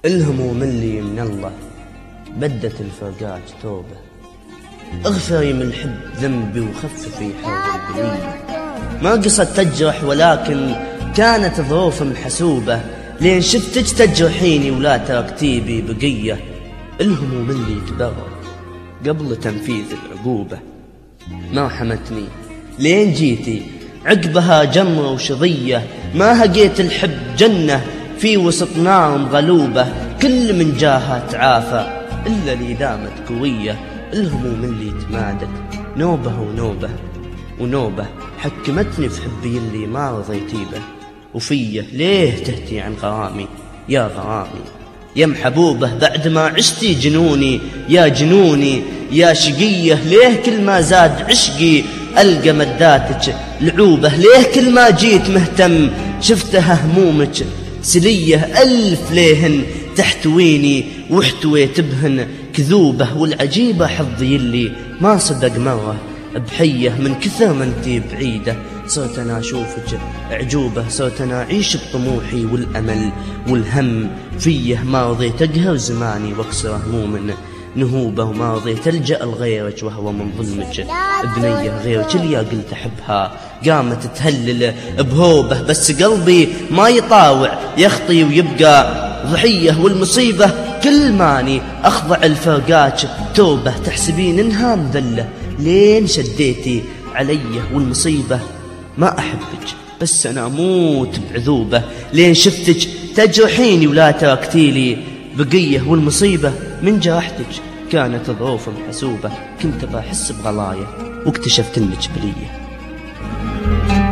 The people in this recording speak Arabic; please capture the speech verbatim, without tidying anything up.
الهموم اللي من الله بدت الفرقات توبة، اغفري من الحب ذنبي وخففي حوض البلية. ما قصد تجرح ولكن كانت ظروف محسوبة، لين شفتك تجرحيني ولا تركتي بي بقية. الهموم اللي تبرر قبل تنفيذ العقوبة، ما حمتني لين جيتي عقبها جمرة وشظية. ما هقيت الحب جنة في وسط نار مغلوبة، كل من جاها تعافى إلا اللي دامت قوية. الهموم اللي تمادت نوبة ونوبة ونوبة، حكمتني في حبي اللي ما رضيتي به. وفيه ليه تهتي عن غرامي يا غرامي يا محبوبة، بعد ما عشتي جنوني يا جنوني يا شقية. ليه كل ما زاد عشقي ألقى مداتك لعوبة، ليه كل ما جيت مهتم شفتها همومك سلية. ألف ليهن تحتويني واحتويت بهن كذوبة، والعجيبة حظي اللي ما صدق مرة بحية. من كثر ما انتي بعيدة صرت أنا أشوفك أعجوبة، صرت أنا أعيش بطموحي والأمل والهم فيه. ما رضيت أقهر زماني واكسر هموم نهوبة، وما رضيت ألجأ لغيرك وهو من ظلمك بنية. غيرك اللي قلت أحبها قامت تهلل بهوبة، بس قلبي ما يطاوع يخطي ويبقى ضحية. والمصيبة كل ماني أخضع الفرقات توبة، تحسبين إنها مذلة لين شديتي علي. والمصيبة ما أحبك بس أنا أموت بعذوبة، لين شفتك تجرحيني ولا تركتيلي بقية. والمصيبة من جرحتك كانت ظروف محسوبة، كنت بحس بغلاية واكتشفت إنك بلية.